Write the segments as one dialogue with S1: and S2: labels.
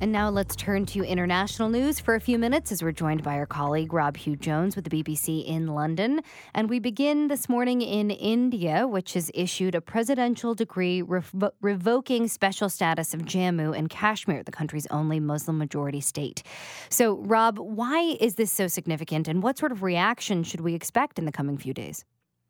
S1: And now let's turn to international news for a few minutes as we're joined by our colleague Rob Hugh-Jones with the BBC in London. And we begin this morning in India, which has issued a presidential decree revoking special status of Jammu and Kashmir, the country's only Muslim-majority state. So, Rob, why is this so significant, and what sort of reaction should we expect in the coming few days?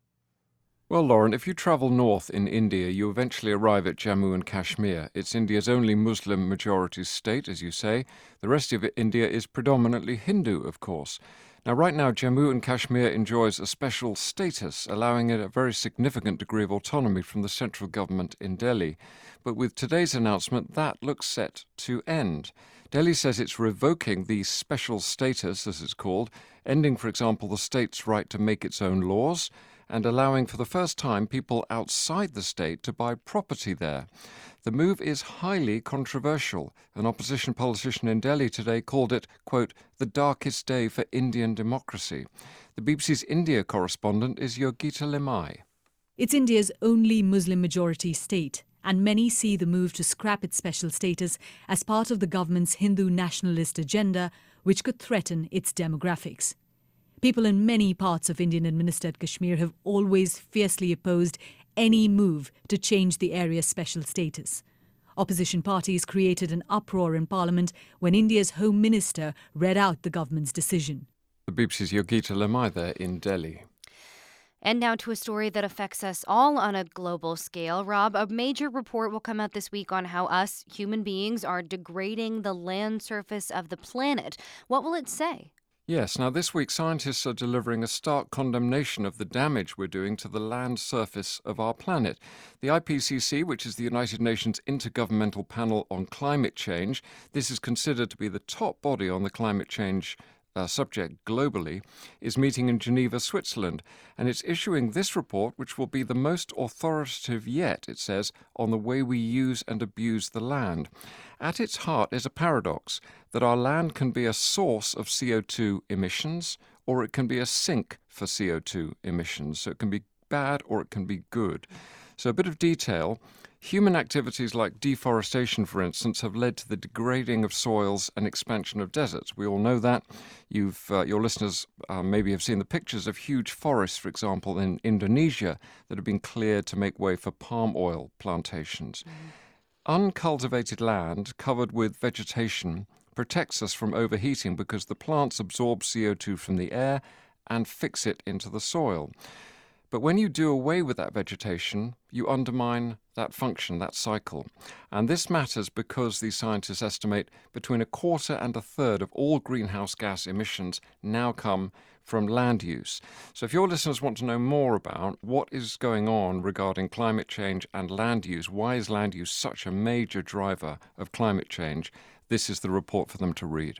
S2: Well, Lauren, if you travel north in India, you eventually arrive at Jammu and Kashmir. It's India's only Muslim-majority state, as you say. The rest of India is predominantly Hindu, of course. Now, right now, Jammu and Kashmir enjoys a special status, allowing it a very significant degree of autonomy from the central government in Delhi. But with today's announcement, that looks set to end. Delhi says it's revoking the special status, as it's called, ending, for example, the state's right to make its own laws, and allowing for the first time people outside the state to buy property there. The move is highly controversial. An opposition politician in Delhi today called it, quote, the darkest day for Indian democracy. The BBC's India correspondent is Yogita Limai.
S3: It's India's only Muslim-majority state, and many see the move to scrap its special status as part of the government's Hindu nationalist agenda, which could threaten its demographics. People in many parts of Indian-administered Kashmir have always fiercely opposed any move to change the area's special status. Opposition parties created an uproar in Parliament when India's Home Minister read out the government's decision.
S2: The BBC's Yogita Limai there in Delhi.
S1: And now to a story that affects us all on a global scale. Rob, a major report will come out this week on how us, human beings, are degrading the land surface of the planet. What will it say?
S2: Yes, now this week scientists are delivering a stark condemnation of the damage we're doing to the land surface of our planet. The IPCC, which is the United Nations Intergovernmental Panel on Climate Change, this is considered to be the top body on the climate change subject globally, is meeting in Geneva, Switzerland, and it's issuing this report, which will be the most authoritative yet, it says, on the way we use and abuse the land. At its heart is a paradox that our land can be a source of CO2 emissions, or it can be a sink for CO2 emissions. So it can be bad or it can be good. So a bit of detail. Human activities like deforestation, for instance, have led to the degrading of soils and expansion of deserts. We all know that. Your listeners maybe have seen the pictures of huge forests, for example, in Indonesia that have been cleared to make way for palm oil plantations. Uncultivated land covered with vegetation protects us from overheating because the plants absorb CO2 from the air and fix it into the soil. But when you do away with that vegetation, you undermine that function, that cycle. And this matters because these scientists estimate between a quarter and a third of all greenhouse gas emissions now come from land use. So if your listeners want to know more about what is going on regarding climate change and land use, why is land use such a major driver of climate change, this is the report for them to read.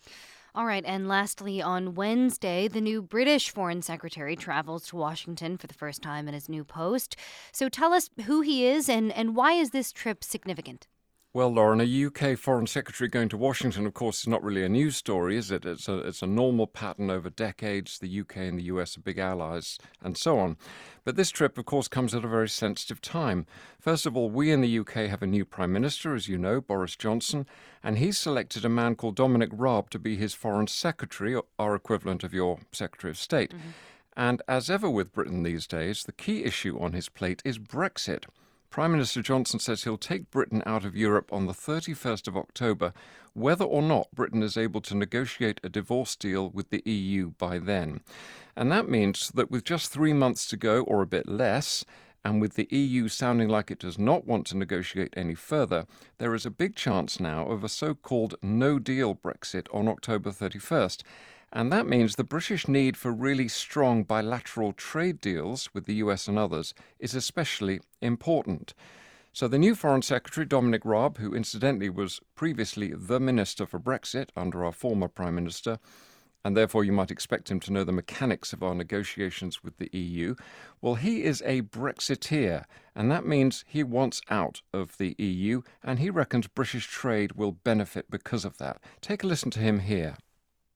S1: All right, and lastly, on Wednesday, the new British Foreign Secretary travels to Washington for the first time in his new post. So tell us who he is and why is this trip significant?
S2: Well, Lauren, a UK Foreign Secretary going to Washington, of course, is not really a news story, is it? It's a normal pattern over decades. The UK and the US are big allies and so on. But this trip, of course, comes at a very sensitive time. First of all, we in the UK have a new Prime Minister, as you know, Boris Johnson, and he's selected a man called Dominic Raab to be his Foreign Secretary, our equivalent of your Secretary of State. And as ever with Britain these days, the key issue on his plate is Brexit. Prime Minister Johnson says he'll take Britain out of Europe on the 31st of October, whether or not Britain is able to negotiate a divorce deal with the EU by then. And that means that with just 3 months to go, or a bit less, and with the EU sounding like it does not want to negotiate any further, there is a big chance now of a so-called no-deal Brexit on October 31st. And that means the British need for really strong bilateral trade deals with the US and others is especially important. So the new Foreign Secretary, Dominic Raab, who incidentally was previously the Minister for Brexit under our former Prime Minister, and therefore you might expect him to know the mechanics of our negotiations with the EU, well, he is a Brexiteer, and that means he wants out of the EU, and he reckons British trade will benefit because of that. Take a listen to him here.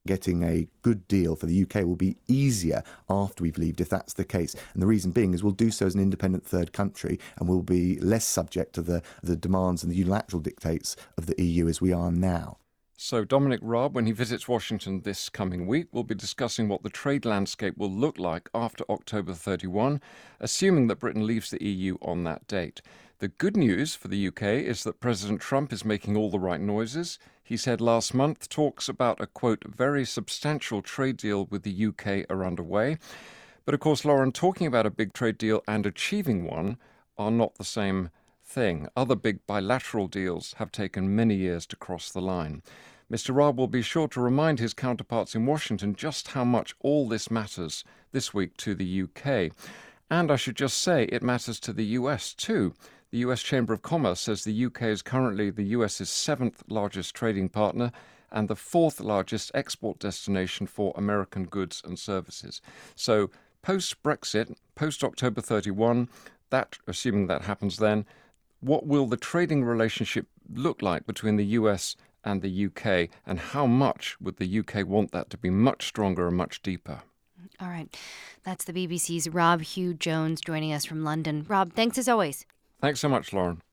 S4: getting a good deal for the UK will be easier after we've left, if that's the case. And the reason being is we'll do so as an independent third country and we'll be less subject to the demands and the unilateral dictates of the EU as we are now.
S2: So Dominic Raab, when he visits Washington this coming week, will be discussing what the trade landscape will look like after October 31, assuming that Britain leaves the EU on that date. The good news for the UK is that President Trump is making all the right noises. He said last month talks about a, quote, very substantial trade deal with the UK are underway. But of course, Lauren, talking about a big trade deal and achieving one are not the same thing. Other big bilateral deals have taken many years to cross the line. Mr. Raab will be sure to remind his counterparts in Washington just how much all this matters this week to the UK. And I should just say it matters to the US too. The US Chamber of Commerce says the UK is currently the US's 7th largest trading partner and the 4th largest export destination for American goods and services. So post-Brexit, post-October 31, assuming that happens then, what will the trading relationship look like between the US and the UK, and how much would the UK want that to be much stronger and much deeper?
S1: All right. That's the BBC's Rob Hugh Jones joining us from London. Rob, thanks as always.
S2: Thanks so much, Lauren.